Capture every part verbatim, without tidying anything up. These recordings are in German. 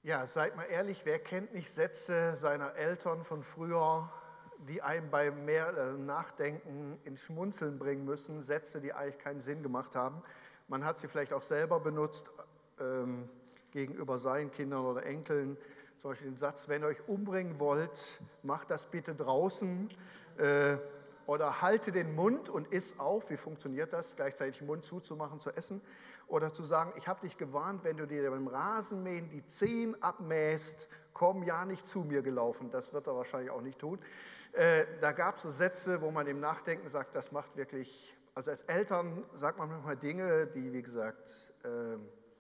Ja, seid mal ehrlich, wer kennt nicht Sätze seiner Eltern von früher, die einen beim mehr äh, Nachdenken ins Schmunzeln bringen müssen, Sätze, die eigentlich keinen Sinn gemacht haben. Man hat sie vielleicht auch selber benutzt ähm, gegenüber seinen Kindern oder Enkeln. Zum Beispiel den Satz, wenn ihr euch umbringen wollt, macht das bitte draußen äh, oder halte den Mund und iss auf. Wie funktioniert das? Gleichzeitig den Mund zuzumachen, zu essen. Oder zu sagen, ich habe dich gewarnt, wenn du dir beim Rasenmähen die Zehen abmähst, komm ja nicht zu mir gelaufen. Das wird er wahrscheinlich auch nicht tun. Äh, da gab es so Sätze, wo man im Nachdenken sagt, das macht wirklich, also als Eltern sagt man manchmal Dinge, die, wie gesagt, äh,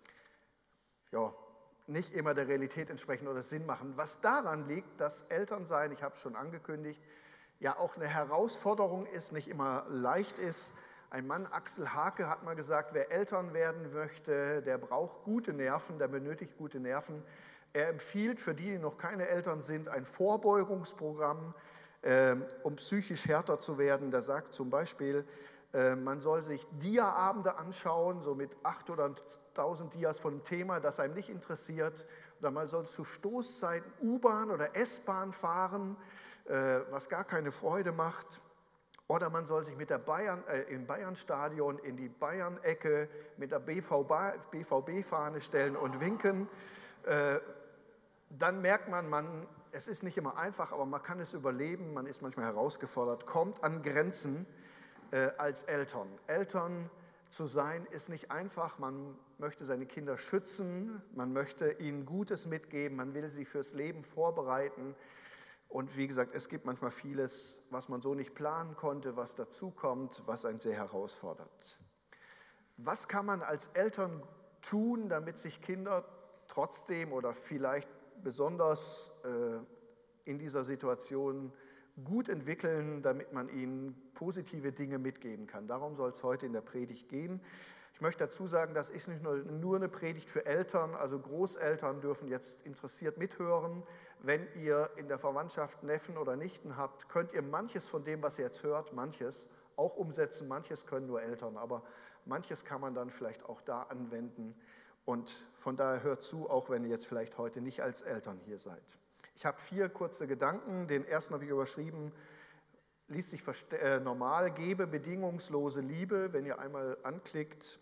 ja, nicht immer der Realität entsprechen oder Sinn machen. Was daran liegt, dass Elternsein, ich habe es schon angekündigt, ja auch eine Herausforderung ist, nicht immer leicht ist. Ein Mann, Axel Hake, hat mal gesagt, wer Eltern werden möchte, der braucht gute Nerven, der benötigt gute Nerven. Er empfiehlt für die, die noch keine Eltern sind, ein Vorbeugungsprogramm, äh, um psychisch härter zu werden. Der sagt zum Beispiel, äh, man soll sich Dia-Abende anschauen, so mit acht oder tausend Dias von einem Thema, das einem nicht interessiert. Oder man soll zu Stoßzeiten U-Bahn oder S-Bahn fahren, äh, was gar keine Freude macht. Oder man soll sich mit der Bayern, äh, im Bayernstadion in die Bayern-Ecke mit der B V B-Fahne stellen und winken. Äh, dann merkt man, man, es ist nicht immer einfach, aber man kann es überleben, man ist manchmal herausgefordert, kommt an Grenzen äh, als Eltern. Eltern zu sein ist nicht einfach, man möchte seine Kinder schützen, man möchte ihnen Gutes mitgeben, man will sie fürs Leben vorbereiten. Und wie gesagt, es gibt manchmal vieles, was man so nicht planen konnte, was dazukommt, was einen sehr herausfordert. Was kann man als Eltern tun, damit sich Kinder trotzdem oder vielleicht besonders äh, in dieser Situation gut entwickeln, damit man ihnen positive Dinge mitgeben kann? Darum soll es heute in der Predigt gehen. Ich möchte dazu sagen, das ist nicht nur, nur eine Predigt für Eltern, also Großeltern dürfen jetzt interessiert mithören. Wenn ihr in der Verwandtschaft Neffen oder Nichten habt, könnt ihr manches von dem, was ihr jetzt hört, manches auch umsetzen. Manches können nur Eltern, aber manches kann man dann vielleicht auch da anwenden. Und von daher hört zu, auch wenn ihr jetzt vielleicht heute nicht als Eltern hier seid. Ich habe vier kurze Gedanken. Den ersten habe ich überschrieben, liest sich äh, normal, gebe bedingungslose Liebe. Wenn ihr einmal anklickt,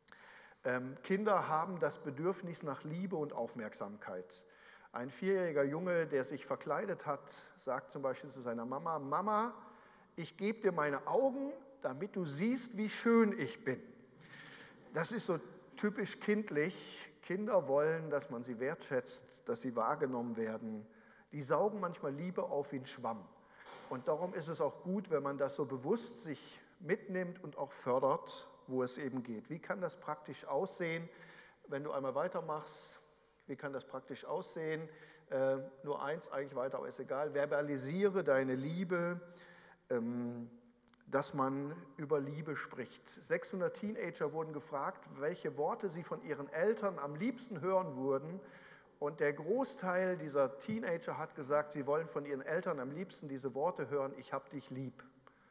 ähm, Kinder haben das Bedürfnis nach Liebe und Aufmerksamkeit. Ein vierjähriger Junge, der sich verkleidet hat, sagt zum Beispiel zu seiner Mama, Mama, ich gebe dir meine Augen, damit du siehst, wie schön ich bin. Das ist so typisch kindlich. Kinder wollen, dass man sie wertschätzt, dass sie wahrgenommen werden. Die saugen manchmal Liebe auf wie ein Schwamm. Und darum ist es auch gut, wenn man das so bewusst sich mitnimmt und auch fördert, wo es eben geht. Wie kann das praktisch aussehen, wenn du einmal weitermachst? Wie kann das praktisch aussehen? Äh, nur eins eigentlich weiter, aber ist egal. Verbalisiere deine Liebe, ähm, dass man über Liebe spricht. sechshundert Teenager wurden gefragt, welche Worte sie von ihren Eltern am liebsten hören würden. Und der Großteil dieser Teenager hat gesagt, sie wollen von ihren Eltern am liebsten diese Worte hören, ich hab dich lieb.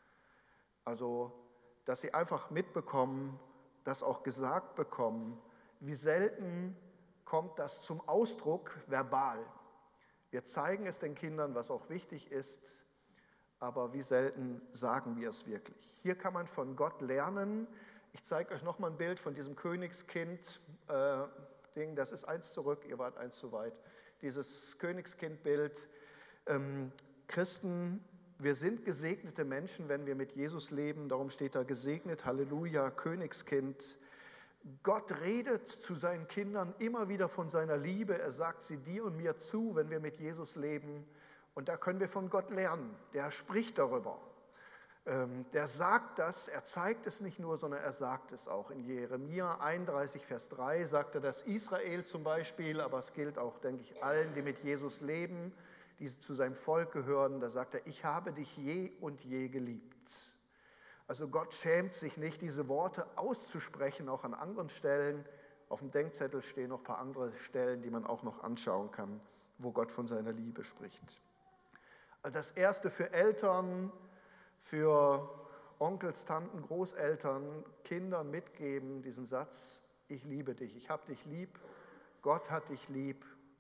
Also, dass sie einfach mitbekommen, das auch gesagt bekommen, wie selten kommt das zum Ausdruck verbal. Wir zeigen es den Kindern, was auch wichtig ist, aber wie selten sagen wir es wirklich. Hier kann man von Gott lernen. Ich zeige euch nochmal ein Bild von diesem Königskind. Äh, Ding, das ist eins zurück, ihr wart eins zu weit. Dieses Königskind-Bild. Ähm, Christen, wir sind gesegnete Menschen, wenn wir mit Jesus leben. Darum steht da gesegnet, Halleluja, Königskind. Gott redet zu seinen Kindern immer wieder von seiner Liebe. Er sagt sie dir und mir zu, wenn wir mit Jesus leben. Und da können wir von Gott lernen. Der spricht darüber. Der sagt das, er zeigt es nicht nur, sondern er sagt es auch. In Jeremia einunddreißig, Vers drei sagt er das Israel zum Beispiel, aber es gilt auch, denke ich, allen, die mit Jesus leben, die zu seinem Volk gehören. Da sagt er, ich habe dich je und je geliebt. Also Gott schämt sich nicht, diese Worte auszusprechen, auch an anderen Stellen. Auf dem Denkzettel stehen noch ein paar andere Stellen, die man auch noch anschauen kann, wo Gott von seiner Liebe spricht. Also das Erste für Eltern, für Onkels, Tanten, Großeltern, Kindern mitgeben, diesen Satz, ich liebe dich, ich habe dich lieb, Gott hat dich lieb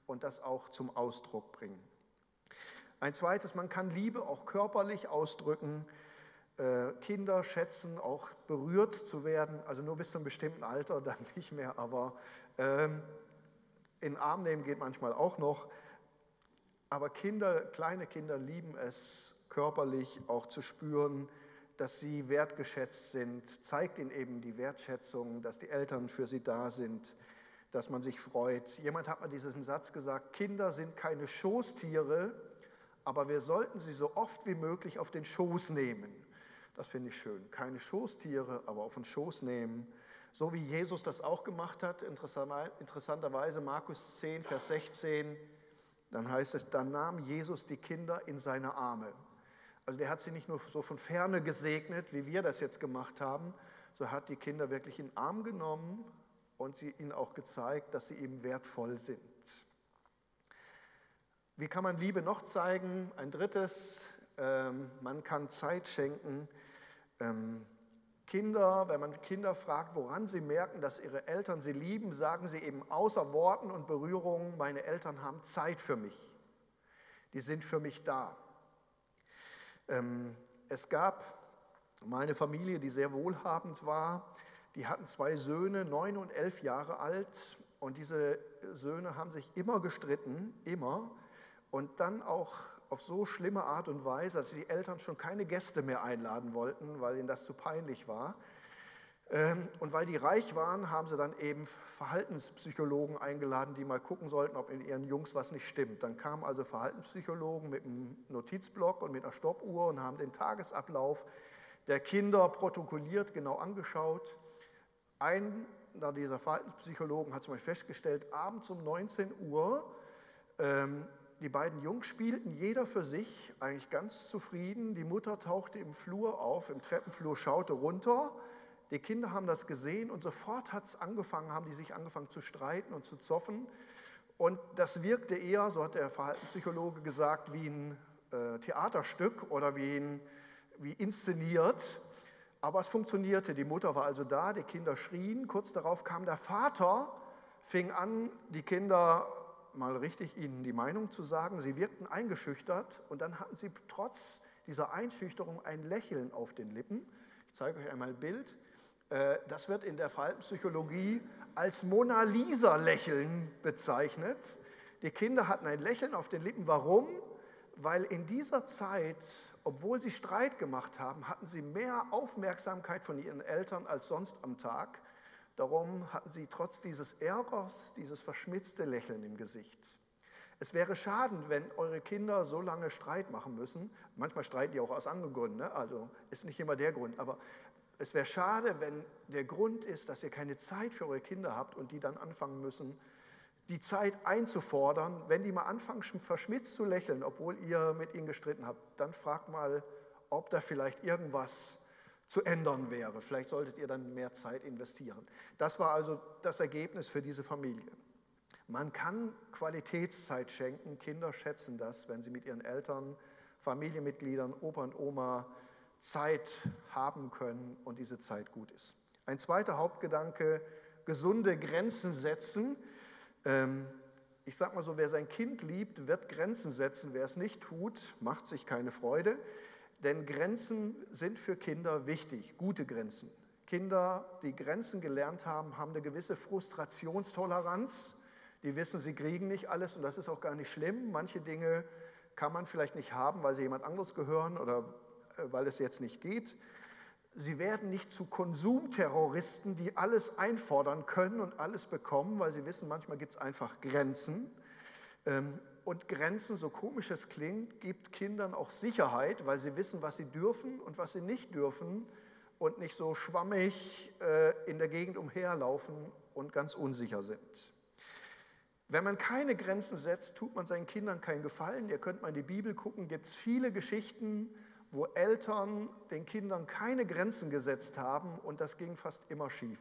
und das auch zum Ausdruck bringen. Ein zweites, man kann Liebe auch körperlich ausdrücken. Äh, Kinder schätzen auch berührt zu werden, also nur bis zu einem bestimmten Alter, dann nicht mehr, aber ähm, in den Arm nehmen geht manchmal auch noch. Aber Kinder, kleine Kinder lieben es, körperlich auch zu spüren, dass sie wertgeschätzt sind, zeigt ihnen eben die Wertschätzung, dass die Eltern für sie da sind, dass man sich freut. Jemand hat mal diesen Satz gesagt, Kinder sind keine Schoßtiere, aber wir sollten sie so oft wie möglich auf den Schoß nehmen. Das finde ich schön. Keine Schoßtiere, aber auf den Schoß nehmen. So wie Jesus das auch gemacht hat, interessanterweise Markus zehn, Vers sechzehn, dann heißt es, dann nahm Jesus die Kinder in seine Arme. Also der hat sie nicht nur so von Ferne gesegnet, wie wir das jetzt gemacht haben, so hat die Kinder wirklich in den Arm genommen und sie ihnen auch gezeigt, dass sie ihm wertvoll sind. Wie kann man Liebe noch zeigen? Ein drittes, ähm, man kann Zeit schenken. Ähm, Kinder, wenn man Kinder fragt, woran sie merken, dass ihre Eltern sie lieben, sagen sie eben außer Worten und Berührungen, meine Eltern haben Zeit für mich. Die sind für mich da. Ähm, es gab mal eine Familie, die sehr wohlhabend war. Die hatten zwei Söhne, neun und elf Jahre alt. Und diese Söhne haben sich immer gestritten, immer. Und dann auch auf so schlimme Art und Weise, dass die Eltern schon keine Gäste mehr einladen wollten, weil ihnen das zu peinlich war. Und weil die reich waren, haben sie dann eben Verhaltenspsychologen eingeladen, die mal gucken sollten, ob in ihren Jungs was nicht stimmt. Dann kamen also Verhaltenspsychologen mit einem Notizblock und mit einer Stoppuhr und haben den Tagesablauf der Kinder protokolliert, genau angeschaut. Einer dieser Verhaltenspsychologen hat zum Beispiel festgestellt, abends um neunzehn Uhr, ähm, die beiden Jungs spielten jeder für sich, eigentlich ganz zufrieden. Die Mutter tauchte im Flur auf, im Treppenflur, schaute runter. Die Kinder haben das gesehen und sofort hat es angefangen, haben die sich angefangen zu streiten und zu zoffen. Und das wirkte eher, so hat der Verhaltenspsychologe gesagt, wie ein äh, Theaterstück oder wie, ein, wie inszeniert. Aber es funktionierte. Die Mutter war also da, die Kinder schrien. Kurz darauf kam der Vater, fing an, die Kinder mal richtig ihnen die Meinung zu sagen. Sie wirkten eingeschüchtert und dann hatten sie trotz dieser Einschüchterung ein Lächeln auf den Lippen. Ich zeige euch einmal ein Bild. Das wird in der Verhaltenspsychologie als Mona Lisa-Lächeln bezeichnet. Die Kinder hatten ein Lächeln auf den Lippen. Warum? Weil in dieser Zeit, obwohl sie Streit gemacht haben, hatten sie mehr Aufmerksamkeit von ihren Eltern als sonst am Tag. Darum hatten sie trotz dieses Ärgers dieses verschmitzte Lächeln im Gesicht. Es wäre schade, wenn eure Kinder so lange Streit machen müssen. Manchmal streiten die auch aus anderen Gründen, ne? Also ist nicht immer der Grund. Aber es wäre schade, wenn der Grund ist, dass ihr keine Zeit für eure Kinder habt und die dann anfangen müssen, die Zeit einzufordern. Wenn die mal anfangen, verschmitzt zu lächeln, obwohl ihr mit ihnen gestritten habt, dann fragt mal, ob da vielleicht irgendwas zu ändern wäre. Vielleicht solltet ihr dann mehr Zeit investieren. Das war also das Ergebnis für diese Familie. Man kann Qualitätszeit schenken. Kinder schätzen das, wenn sie mit ihren Eltern, Familienmitgliedern, Opa und Oma Zeit haben können und diese Zeit gut ist. Ein zweiter Hauptgedanke, gesunde Grenzen setzen. Ich sage mal so, wer sein Kind liebt, wird Grenzen setzen. Wer es nicht tut, macht sich keine Freude. Denn Grenzen sind für Kinder wichtig, gute Grenzen. Kinder, die Grenzen gelernt haben, haben eine gewisse Frustrationstoleranz. Die wissen, sie kriegen nicht alles und das ist auch gar nicht schlimm. Manche Dinge kann man vielleicht nicht haben, weil sie jemand anderes gehören oder weil es jetzt nicht geht. Sie werden nicht zu Konsumterroristen, die alles einfordern können und alles bekommen, weil sie wissen, manchmal gibt es einfach Grenzen. Und Grenzen, so komisch es klingt, gibt Kindern auch Sicherheit, weil sie wissen, was sie dürfen und was sie nicht dürfen und nicht so schwammig in der Gegend umherlaufen und ganz unsicher sind. Wenn man keine Grenzen setzt, tut man seinen Kindern keinen Gefallen. Ihr könnt mal in die Bibel gucken, gibt es viele Geschichten, wo Eltern den Kindern keine Grenzen gesetzt haben und das ging fast immer schief.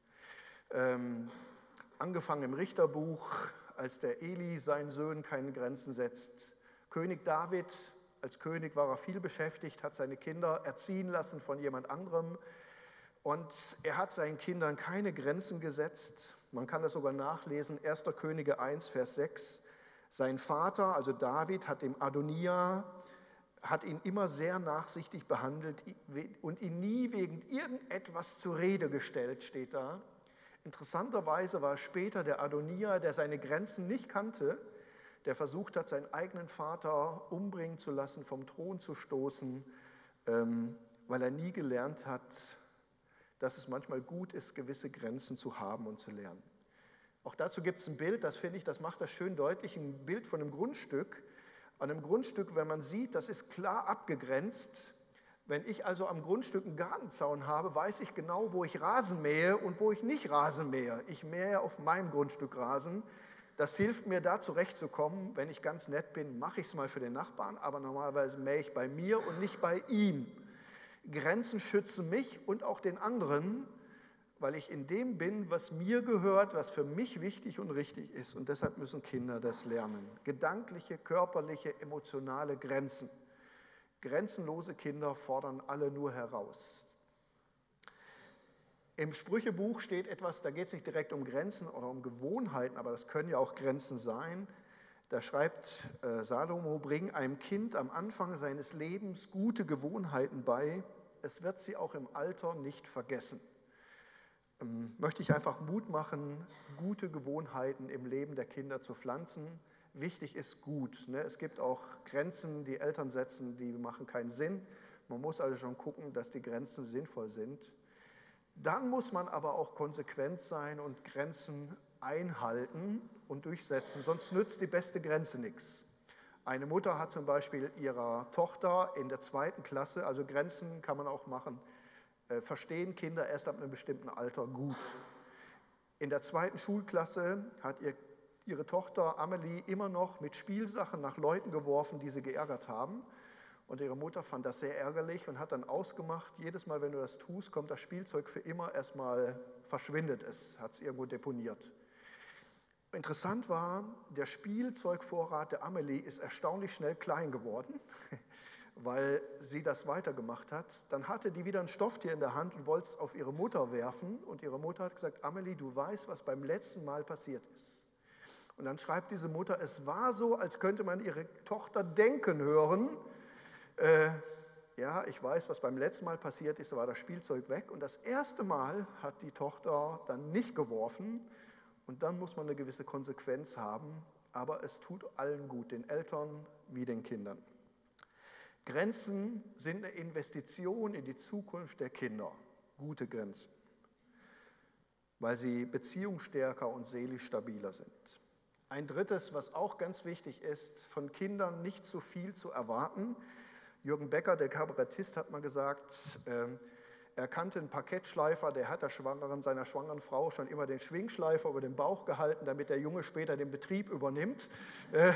Ähm, angefangen im Richterbuch, als der Eli seinen Söhnen keine Grenzen setzt. König David, als König war er viel beschäftigt, hat seine Kinder erziehen lassen von jemand anderem und er hat seinen Kindern keine Grenzen gesetzt. Man kann das sogar nachlesen, erster Könige eins, Vers sechs. Sein Vater, also David, hat dem Adonia, hat ihn immer sehr nachsichtig behandelt und ihn nie wegen irgendetwas zur Rede gestellt, steht da. Interessanterweise war später der Adonia, der seine Grenzen nicht kannte, der versucht hat, seinen eigenen Vater umbringen zu lassen, vom Thron zu stoßen, ähm, weil er nie gelernt hat, dass es manchmal gut ist, gewisse Grenzen zu haben und zu lernen. Auch dazu gibt es ein Bild, das finde ich, das macht das schön deutlich, ein Bild von einem Grundstück. An einem Grundstück, wenn man sieht, das ist klar abgegrenzt. Wenn ich also am Grundstück einen Gartenzaun habe, weiß ich genau, wo ich Rasen mähe und wo ich nicht Rasen mähe. Ich mähe auf meinem Grundstück Rasen. Das hilft mir, da zurechtzukommen. Wenn ich ganz nett bin, mache ich es mal für den Nachbarn, aber normalerweise mähe ich bei mir und nicht bei ihm. Grenzen schützen mich und auch den anderen, weil ich in dem bin, was mir gehört, was für mich wichtig und richtig ist. Und deshalb müssen Kinder das lernen. Gedankliche, körperliche, emotionale Grenzen. Grenzenlose Kinder fordern alle nur heraus. Im Sprüchebuch steht etwas, da geht es nicht direkt um Grenzen oder um Gewohnheiten, aber das können ja auch Grenzen sein. Da schreibt äh, Salomo, bring einem Kind am Anfang seines Lebens gute Gewohnheiten bei, es wird sie auch im Alter nicht vergessen. Ähm, möchte ich einfach Mut machen, gute Gewohnheiten im Leben der Kinder zu pflanzen. Wichtig ist gut. Ne? Es gibt auch Grenzen, die Eltern setzen, die machen keinen Sinn. Man muss also schon gucken, dass die Grenzen sinnvoll sind. Dann muss man aber auch konsequent sein und Grenzen einhalten und durchsetzen, sonst nützt die beste Grenze nichts. Eine Mutter hat zum Beispiel ihrer Tochter in der zweiten Klasse, also Grenzen kann man auch machen, äh, verstehen Kinder erst ab einem bestimmten Alter gut. In der zweiten Schulklasse hat ihr ihre Tochter Amelie immer noch mit Spielsachen nach Leuten geworfen, die sie geärgert haben. Und ihre Mutter fand das sehr ärgerlich und hat dann ausgemacht, jedes Mal, wenn du das tust, kommt das Spielzeug für immer erstmal, verschwindet es, hat es irgendwo deponiert. Interessant war, der Spielzeugvorrat der Amelie ist erstaunlich schnell klein geworden, weil sie das weitergemacht hat. Dann hatte die wieder ein Stofftier in der Hand und wollte es auf ihre Mutter werfen. Und ihre Mutter hat gesagt, Amelie, du weißt, was beim letzten Mal passiert ist. Und dann schreibt diese Mutter, es war so, als könnte man ihre Tochter denken hören, äh, ja, ich weiß, was beim letzten Mal passiert ist, da war das Spielzeug weg. Und das erste Mal hat die Tochter dann nicht geworfen. Und dann muss man eine gewisse Konsequenz haben. Aber es tut allen gut, den Eltern wie den Kindern. Grenzen sind eine Investition in die Zukunft der Kinder. Gute Grenzen. Weil sie beziehungsstärker und seelisch stabiler sind. Ein drittes, was auch ganz wichtig ist, von Kindern nicht zu viel zu erwarten. Jürgen Becker, der Kabarettist, hat mal gesagt, äh, er kannte einen Parkettschleifer, der hat der Schwangeren, seiner schwangeren Frau schon immer den Schwingschleifer über den Bauch gehalten, damit der Junge später den Betrieb übernimmt. Äh,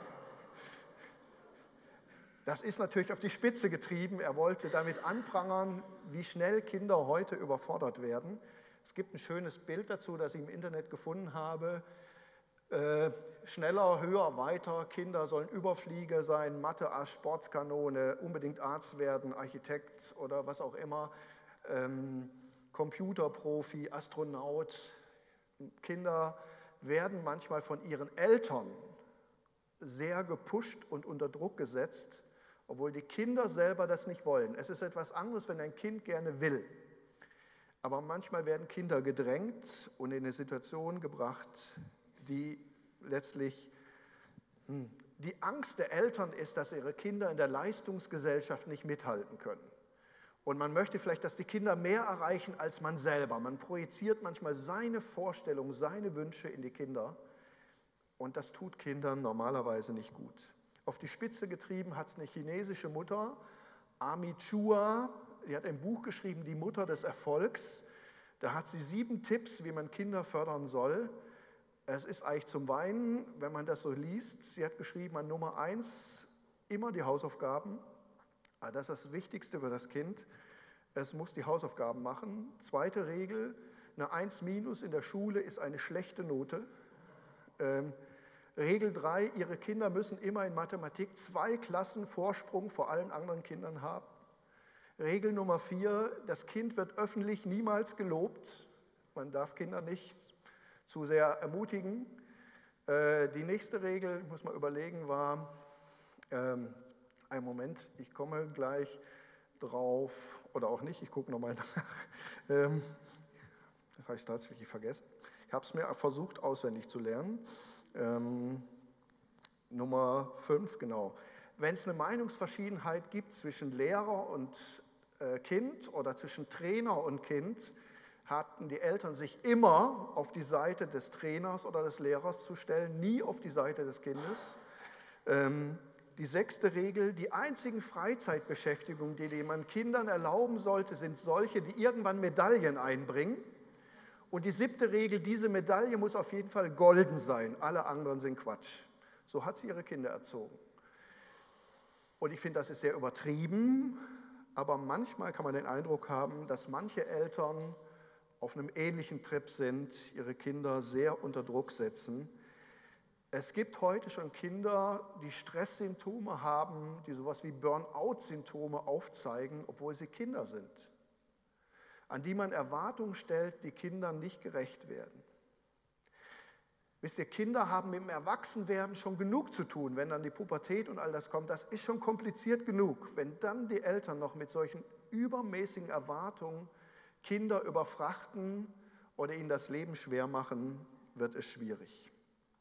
das ist natürlich auf die Spitze getrieben. Er wollte damit anprangern, wie schnell Kinder heute überfordert werden. Es gibt ein schönes Bild dazu, das ich im Internet gefunden habe. Äh, schneller, höher, weiter, Kinder sollen Überflieger sein, Mathe-Ass, Sportskanone, unbedingt Arzt werden, Architekt oder was auch immer, ähm, Computerprofi, Astronaut. Kinder werden manchmal von ihren Eltern sehr gepusht und unter Druck gesetzt, obwohl die Kinder selber das nicht wollen. Es ist etwas anderes, wenn ein Kind gerne will. Aber manchmal werden Kinder gedrängt und in eine Situation gebracht, die letztlich hm, die Angst der Eltern ist, dass ihre Kinder in der Leistungsgesellschaft nicht mithalten können. Und man möchte vielleicht, dass die Kinder mehr erreichen als man selber. Man projiziert manchmal seine Vorstellungen, seine Wünsche in die Kinder. Und das tut Kindern normalerweise nicht gut. Auf die Spitze getrieben hat es eine chinesische Mutter, Amy Chua, die hat ein Buch geschrieben, Die Mutter des Erfolgs. Da hat sie sieben Tipps, wie man Kinder fördern soll. Es ist eigentlich zum Weinen, wenn man das so liest. Sie hat geschrieben an Nummer eins, immer die Hausaufgaben. Das ist das Wichtigste für das Kind. Es muss die Hausaufgaben machen. Zweite Regel, eine eins minus in der Schule ist eine schlechte Note. Ähm, Regel drei, Ihre Kinder müssen immer in Mathematik zwei Klassen Vorsprung vor allen anderen Kindern haben. Regel Nummer vier, das Kind wird öffentlich niemals gelobt. Man darf Kinder nicht zu sehr ermutigen. Äh, die nächste Regel, ich muss mal überlegen, war, ähm, einen Moment, ich komme gleich drauf, oder auch nicht, ich gucke nochmal nach. Ähm, das habe ich tatsächlich vergessen. Ich habe es mir versucht, auswendig zu lernen. Ähm, Nummer fünf, genau. Wenn es eine Meinungsverschiedenheit gibt zwischen Lehrer und äh, Kind oder zwischen Trainer und Kind, hatten die Eltern sich immer auf die Seite des Trainers oder des Lehrers zu stellen, nie auf die Seite des Kindes. Ähm, die sechste Regel, die einzigen Freizeitbeschäftigungen, die man Kindern erlauben sollte, sind solche, die irgendwann Medaillen einbringen. Und die siebte Regel, diese Medaille muss auf jeden Fall golden sein, alle anderen sind Quatsch. So hat sie ihre Kinder erzogen. Und ich finde, das ist sehr übertrieben, aber manchmal kann man den Eindruck haben, dass manche Eltern auf einem ähnlichen Trip sind, ihre Kinder sehr unter Druck setzen. Es gibt heute schon Kinder, die Stresssymptome haben, die sowas wie Burnout-Symptome aufzeigen, obwohl sie Kinder sind, an die man Erwartungen stellt, die Kindern nicht gerecht werden. Wisst ihr, Kinder haben mit dem Erwachsenwerden schon genug zu tun, wenn dann die Pubertät und all das kommt. Das ist schon kompliziert genug. Wenn dann die Eltern noch mit solchen übermäßigen Erwartungen Kinder überfrachten oder ihnen das Leben schwer machen, wird es schwierig.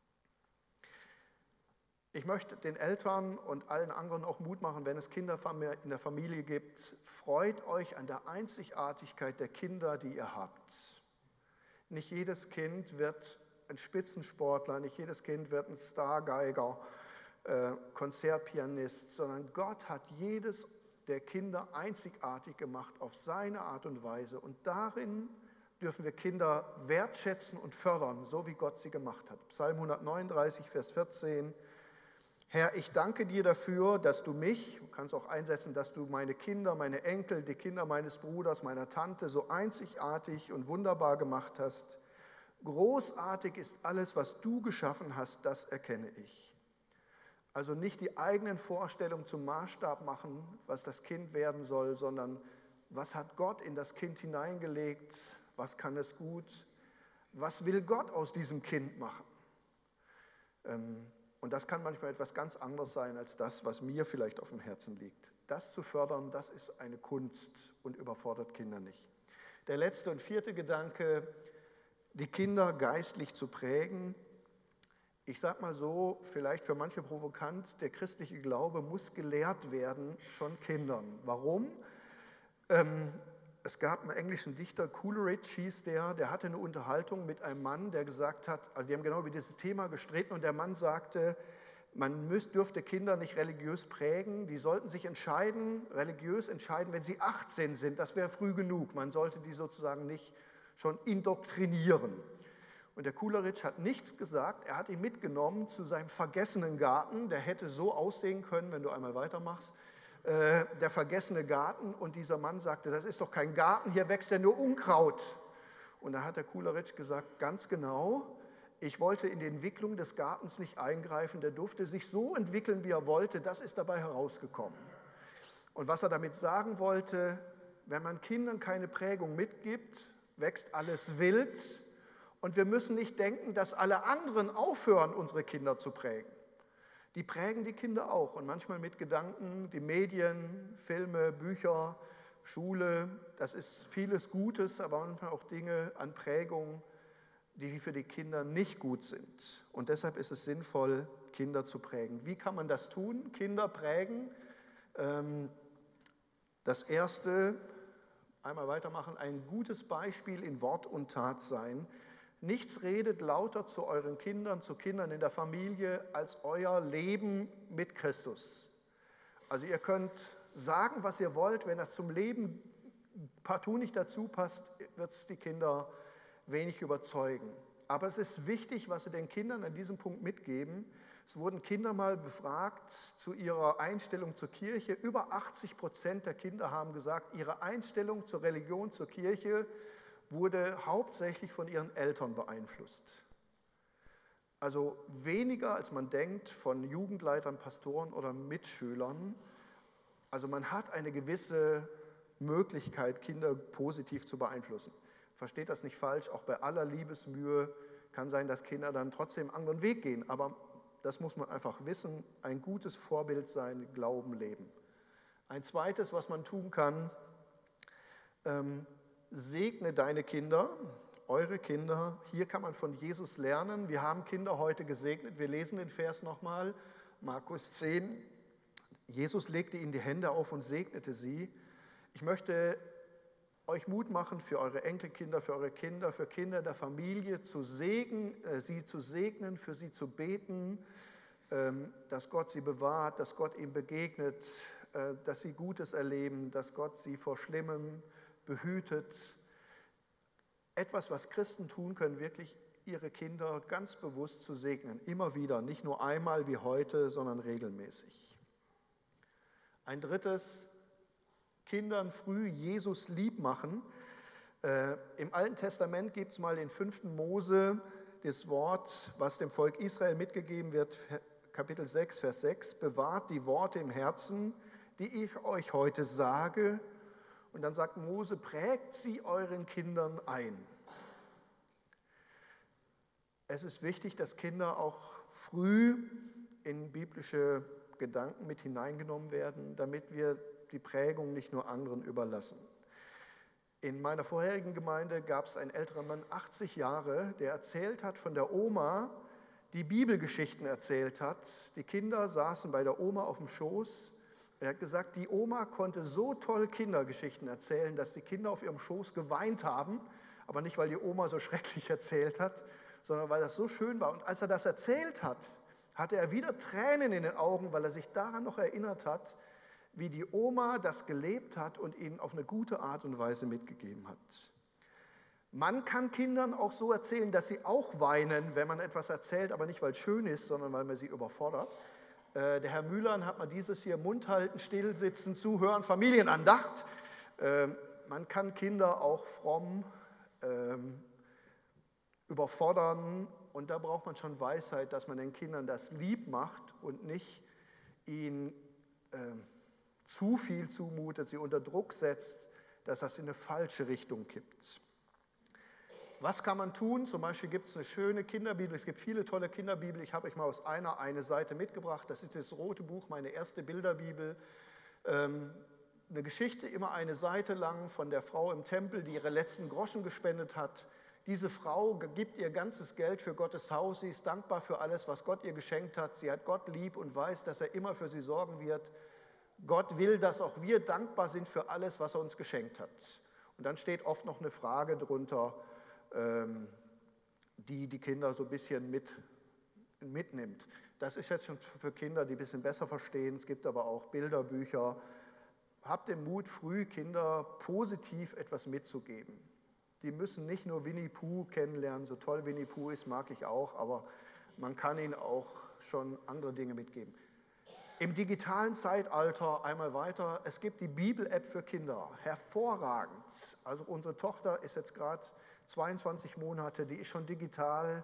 Ich möchte den Eltern und allen anderen auch Mut machen, wenn es Kinder in der Familie gibt, freut euch an der Einzigartigkeit der Kinder, die ihr habt. Nicht jedes Kind wird ein Spitzensportler, nicht jedes Kind wird ein Stargeiger, äh, Konzertpianist, sondern Gott hat jedes der Kinder einzigartig gemacht auf seine Art und Weise. Und darin dürfen wir Kinder wertschätzen und fördern, so wie Gott sie gemacht hat. Psalm hundertneununddreißig, Vers vierzehn. Herr, ich danke dir dafür, dass du mich, du kannst auch einsetzen, dass du meine Kinder, meine Enkel, die Kinder meines Bruders, meiner Tante so einzigartig und wunderbar gemacht hast. Großartig ist alles, was du geschaffen hast, das erkenne ich. Also nicht die eigenen Vorstellungen zum Maßstab machen, was das Kind werden soll, sondern was hat Gott in das Kind hineingelegt, was kann es gut, was will Gott aus diesem Kind machen. Und das kann manchmal etwas ganz anderes sein als das, was mir vielleicht auf dem Herzen liegt. Das zu fördern, das ist eine Kunst und überfordert Kinder nicht. Der letzte und vierte Gedanke, die Kinder geistlich zu prägen. Ich sage mal so, vielleicht für manche provokant, der christliche Glaube muss gelehrt werden, schon Kindern. Warum? Ähm, es gab einen englischen Dichter, Coleridge hieß der, der hatte eine Unterhaltung mit einem Mann, der gesagt hat, also die haben genau über dieses Thema gestritten und der Mann sagte, man müß, dürfte Kinder nicht religiös prägen, die sollten sich entscheiden, religiös entscheiden, wenn sie achtzehn sind, das wäre früh genug, man sollte die sozusagen nicht schon indoktrinieren. Und der Coleridge hat nichts gesagt, er hat ihn mitgenommen zu seinem vergessenen Garten, der hätte so aussehen können, wenn du einmal weitermachst, äh, der vergessene Garten, und dieser Mann sagte, das ist doch kein Garten, hier wächst ja nur Unkraut. Und da hat der Coleridge gesagt, ganz genau, ich wollte in die Entwicklung des Gartens nicht eingreifen, der durfte sich so entwickeln, wie er wollte, das ist dabei herausgekommen. Und was er damit sagen wollte, wenn man Kindern keine Prägung mitgibt, wächst alles wild und wir müssen nicht denken, dass alle anderen aufhören, unsere Kinder zu prägen. Die prägen die Kinder auch und manchmal mit Gedanken, die Medien, Filme, Bücher, Schule, das ist vieles Gutes, aber manchmal auch Dinge an Prägung, die für die Kinder nicht gut sind. Und deshalb ist es sinnvoll, Kinder zu prägen. Wie kann man das tun? Kinder prägen. Das Erste, einmal weitermachen, ein gutes Beispiel in Wort und Tat sein. Nichts redet lauter zu euren Kindern, zu Kindern in der Familie, als euer Leben mit Christus. Also ihr könnt sagen, was ihr wollt, wenn das zum Leben partout nicht dazu passt, wird es die Kinder wenig überzeugen. Aber es ist wichtig, was sie den Kindern an diesem Punkt mitgeben. Es wurden Kinder mal befragt zu ihrer Einstellung zur Kirche. Über achtzig Prozent der Kinder haben gesagt, ihre Einstellung zur Religion, zur Kirche wurde hauptsächlich von ihren Eltern beeinflusst. Also weniger, als man denkt, von Jugendleitern, Pastoren oder Mitschülern. Also man hat eine gewisse Möglichkeit, Kinder positiv zu beeinflussen. Versteht das nicht falsch, auch bei aller Liebesmühe, kann sein, dass Kinder dann trotzdem einen anderen Weg gehen. Aber das muss man einfach wissen, ein gutes Vorbild sein, Glauben leben. Ein zweites, was man tun kann, ähm, segne deine Kinder, eure Kinder. Hier kann man von Jesus lernen. Wir haben Kinder heute gesegnet. Wir lesen den Vers nochmal, Markus zehn. Jesus legte ihnen die Hände auf und segnete sie. Ich möchte euch Mut machen, für eure Enkelkinder, für eure Kinder, für Kinder der Familie zu segnen, äh, sie zu segnen, für sie zu beten, ähm, dass Gott sie bewahrt, dass Gott ihnen begegnet, äh, dass sie Gutes erleben, dass Gott sie vor Schlimmem behütet. Etwas, was Christen tun können, wirklich ihre Kinder ganz bewusst zu segnen, immer wieder, nicht nur einmal wie heute, sondern regelmäßig. Ein drittes, Kindern früh Jesus lieb machen. Äh, Im Alten Testament gibt es mal in fünften Mose das Wort, was dem Volk Israel mitgegeben wird, Kapitel sechs, Vers sechs, bewahrt die Worte im Herzen, die ich euch heute sage. Und dann sagt Mose, prägt sie euren Kindern ein. Es ist wichtig, dass Kinder auch früh in biblische Gedanken mit hineingenommen werden, damit wir die Prägung nicht nur anderen überlassen. In meiner vorherigen Gemeinde gab es einen älteren Mann, achtzig Jahre, der erzählt hat von der Oma, die Bibelgeschichten erzählt hat. Die Kinder saßen bei der Oma auf dem Schoß. Er hat gesagt, die Oma konnte so toll Kindergeschichten erzählen, dass die Kinder auf ihrem Schoß geweint haben, aber nicht, weil die Oma so schrecklich erzählt hat, sondern weil das so schön war. Und als er das erzählt hat, hatte er wieder Tränen in den Augen, weil er sich daran noch erinnert hat, wie die Oma das gelebt hat und ihnen auf eine gute Art und Weise mitgegeben hat. Man kann Kindern auch so erzählen, dass sie auch weinen, wenn man etwas erzählt, aber nicht, weil es schön ist, sondern weil man sie überfordert. Äh, der Herr Mühlern hat mal dieses hier Mund halten, still sitzen, zuhören, Familienandacht. Äh, man kann Kinder auch fromm äh, überfordern und da braucht man schon Weisheit, dass man den Kindern das lieb macht und nicht ihnen äh, zu viel zumutet, sie unter Druck setzt, dass das in eine falsche Richtung kippt. Was kann man tun? Zum Beispiel gibt es eine schöne Kinderbibel, es gibt viele tolle Kinderbibel. Ich habe euch mal aus einer eine Seite mitgebracht, das ist das rote Buch, meine erste Bilderbibel. Ähm, eine Geschichte, immer eine Seite lang, von der Frau im Tempel, die ihre letzten Groschen gespendet hat. Diese Frau gibt ihr ganzes Geld für Gottes Haus, sie ist dankbar für alles, was Gott ihr geschenkt hat. Sie hat Gott lieb und weiß, dass er immer für sie sorgen wird. Gott will, dass auch wir dankbar sind für alles, was er uns geschenkt hat. Und dann steht oft noch eine Frage drunter, die die Kinder so ein bisschen mit, mitnimmt. Das ist jetzt schon für Kinder, die ein bisschen besser verstehen. Es gibt aber auch Bilderbücher. Habt den Mut, früh Kinder positiv etwas mitzugeben. Die müssen nicht nur Winnie Pooh kennenlernen, so toll Winnie Pooh ist, mag ich auch, aber man kann ihnen auch schon andere Dinge mitgeben. Im digitalen Zeitalter einmal weiter, es gibt die Bibel-App für Kinder, hervorragend. Also unsere Tochter ist jetzt gerade zweiundzwanzig Monate, die ist schon digital.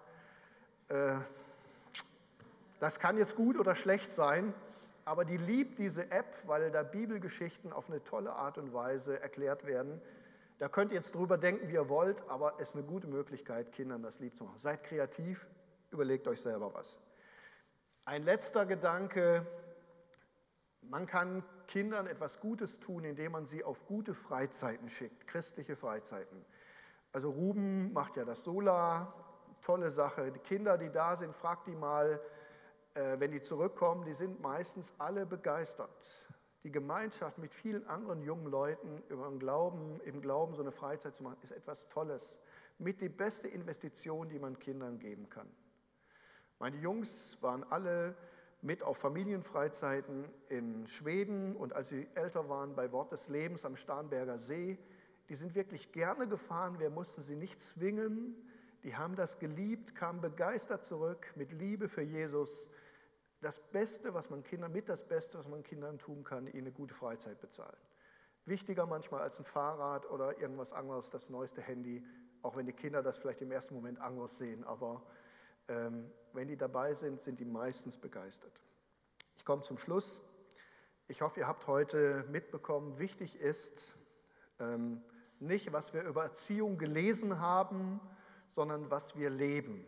Das kann jetzt gut oder schlecht sein, aber die liebt diese App, weil da Bibelgeschichten auf eine tolle Art und Weise erklärt werden. Da könnt ihr jetzt drüber denken, wie ihr wollt, aber es ist eine gute Möglichkeit, Kindern das lieb zu machen. Seid kreativ, überlegt euch selber was. Ein letzter Gedanke, man kann Kindern etwas Gutes tun, indem man sie auf gute Freizeiten schickt, christliche Freizeiten. Also Ruben macht ja das Sola, tolle Sache. Die Kinder, die da sind, fragt die mal, äh, wenn die zurückkommen, die sind meistens alle begeistert. Die Gemeinschaft mit vielen anderen jungen Leuten über den Glauben, im Glauben so eine Freizeit zu machen, ist etwas Tolles. Mit die beste Investition, die man Kindern geben kann. Meine Jungs waren alle mit auf Familienfreizeiten in Schweden und als sie älter waren, bei Wort des Lebens am Starnberger See. Die sind wirklich gerne gefahren, wir mussten sie nicht zwingen. Die haben das geliebt, kamen begeistert zurück mit Liebe für Jesus. Das Beste, was man Kindern, mit das Beste, was man Kindern tun kann, ihnen eine gute Freizeit bezahlen. Wichtiger manchmal als ein Fahrrad oder irgendwas anderes, das neueste Handy, auch wenn die Kinder das vielleicht im ersten Moment anders sehen, aber ähm, wenn die dabei sind, sind die meistens begeistert. Ich komme zum Schluss. Ich hoffe, ihr habt heute mitbekommen, wichtig ist ähm, nicht, was wir über Erziehung gelesen haben, sondern was wir leben.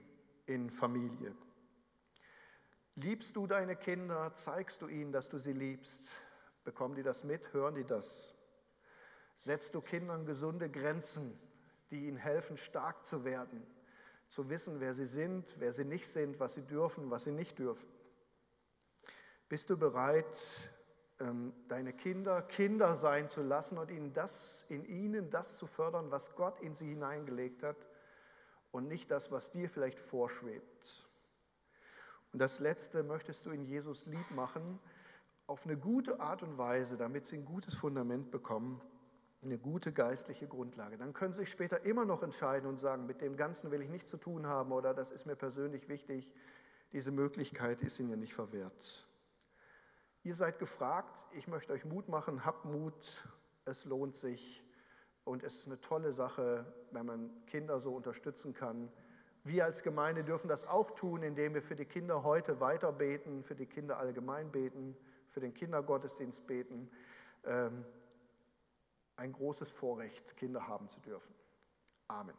in Familie. Liebst du deine Kinder? Zeigst du ihnen, dass du sie liebst? Bekommen die das mit? Hören die das? Setzt du Kindern gesunde Grenzen, die ihnen helfen, stark zu werden, zu wissen, wer sie sind, wer sie nicht sind, was sie dürfen, was sie nicht dürfen? Bist du bereit, deine Kinder Kinder sein zu lassen und ihnen das, in ihnen das zu fördern, was Gott in sie hineingelegt hat und nicht das, was dir vielleicht vorschwebt? Und das Letzte, möchtest du in Jesus lieb machen, auf eine gute Art und Weise, damit sie ein gutes Fundament bekommen, eine gute geistliche Grundlage. Dann können sie sich später immer noch entscheiden und sagen, mit dem Ganzen will ich nichts zu tun haben oder das ist mir persönlich wichtig. Diese Möglichkeit ist ihnen ja nicht verwehrt. Ihr seid gefragt, ich möchte euch Mut machen, habt Mut, es lohnt sich und es ist eine tolle Sache, wenn man Kinder so unterstützen kann. Wir als Gemeinde dürfen das auch tun, indem wir für die Kinder heute weiter beten, für die Kinder allgemein beten, für den Kindergottesdienst beten. Ähm, ein großes Vorrecht, Kinder haben zu dürfen. Amen.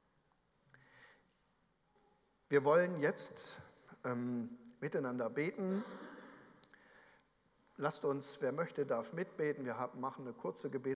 Wir wollen jetzt ähm, miteinander beten. Lasst uns, wer möchte, darf mitbeten. Wir haben, machen eine kurze Gebet.